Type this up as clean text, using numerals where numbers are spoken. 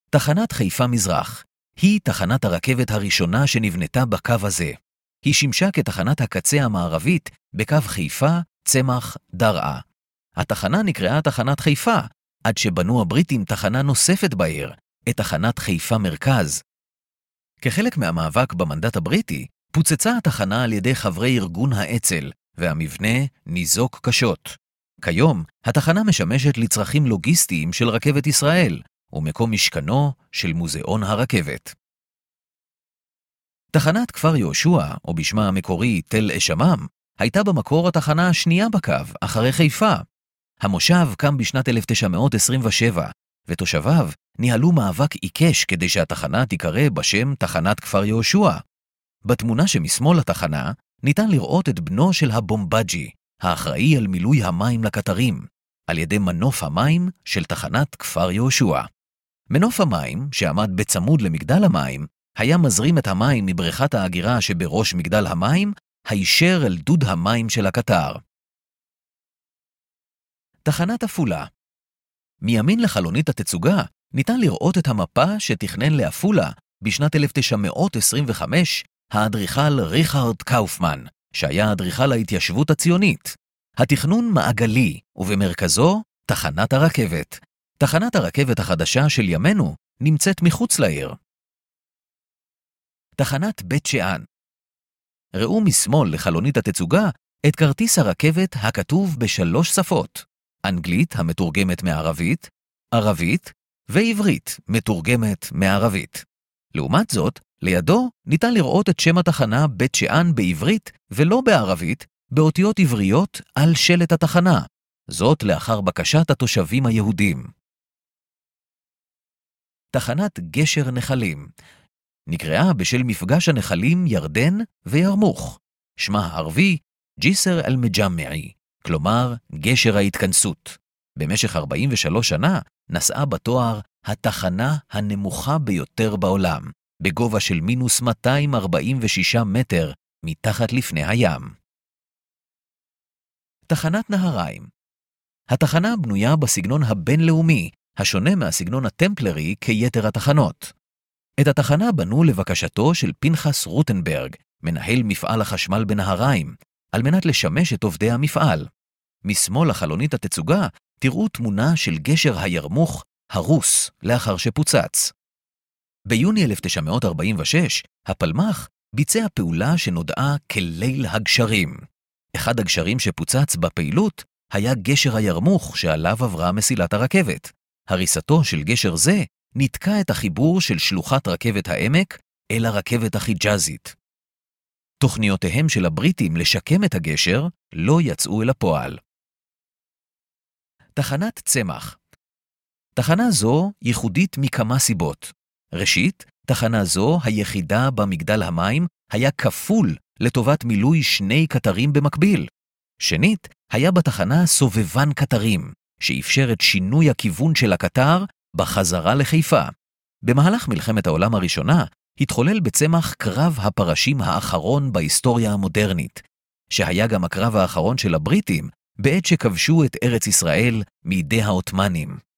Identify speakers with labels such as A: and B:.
A: תחנת חיפה מזרח היא תחנת הרכבת הראשונה שנבנתה בקו הזה. היא שימשה כתחנת הקצה המערבית בקו חיפה, צמח, דרעה. התחנה נקראה תחנת חיפה, עד שבנו הבריטים תחנה נוספת בעיר, את תחנת חיפה מרכז. כחלק מהמאבק במנדט הבריטי, פוצצה התחנה על ידי חברי ארגון האצ"ל, והמבנה ניזוק קשות. כיום, התחנה משמשת לצרכים לוגיסטיים של רכבת ישראל, ומקום משכנו של מוזיאון הרכבת. תחנת כפר יהושע, או בשמה המקורי תל אשמם, הייתה במקור התחנה השנייה בקו, אחרי חיפה. המושב קם בשנת 1927, ותושביו ניהלו מאבק עיקש כדי שהתחנה תיקרא בשם תחנת כפר יהושע. בתמונה שמשמאל התחנה ניתן לראות את בנו של הבומבג'י, האחראי על מילוי המים לקטרים, על ידי מנוף המים של תחנת כפר יהושע. מנוף המים, שעמד בצמוד למגדל המים, היה מזרים את המים מבריכת האגירה שבראש מגדל המים, הישר אל דוד המים של הקטר. תחנת עפולה. מימין לחלונית התצוגה ניתן לראות את המפה שתכנן לעפולה בשנת 1925 האדריכל ריכרד קאופמן, שהיה אדריכל ההתיישבות הציונית. התכנון מעגלי, ובמרכזו תחנת הרכבת. תחנת הרכבת החדשה של ימינו נמצאת מחוץ לעיר. תחנת בית שאן. ראו משמאל לחלונית התצוגה את כרטיס הרכבת הכתוב ב3 שפות, אנגלית המתורגמת מערבית, ערבית ועברית מתורגמת מערבית. לעומת זאת, לידו ניתן לראות את שם התחנה בית שאן בעברית ולא בערבית, באותיות עבריות על שלט התחנה, זאת לאחר בקשת התושבים היהודים. תחנת גשר נחלים. נקראה בשל מפגש הנחלים ירדן וירמוך. שמה הערבי ג'יסר אל-מג'מעי, כלומר גשר ההתכנסות. במשך 43 שנה נשאה בתואר התחנה הנמוכה ביותר בעולם, בגובה של מינוס 246 מטר מתחת לפני הים. תחנת נהריים. התחנה בנויה בסגנון הבינלאומי, השונה מהסגנון הטמפלרי כיתר התחנות. את התחנה בנו לבקשתו של פנחס רוטנברג, מנהל מפעל החשמל בנהריים, על מנת לשמש את עובדי המפעל. משמאל לחלונית התצוגה תראו תמונה של גשר הירמוך הרוס לאחר שפוצץ. ביוני 1946, הפלמ"ח ביצע פעולה שנודעה כליל הגשרים. אחד הגשרים שפוצץ בפעילות היה גשר הירמוך שעליו עברה מסילת הרכבת. הריסתו של גשר זה נתקע את החיבור של שלוחת רכבת העמק אל הרכבת החיג'זית. תוכניותיהם של הבריטים לשקם את הגשר לא יצאו אל הפועל. תחנת צמח. תחנה זו ייחודית מכמה סיבות. ראשית, תחנה זו היחידה במגדל המים היה כפול לטובת מילוי 2 קטרים במקביל. שנית, היה בתחנה סובבן קטרים, שאפשר את שינוי הכיוון של הקטר בחזרה לחיפה. במהלך מלחמת העולם הראשונה, התחולל בצמח קרב הפרשים האחרון בהיסטוריה המודרנית, שהיה גם הקרב האחרון של הבריטים בעת שכבשו את ארץ ישראל מידי העות'מאנים.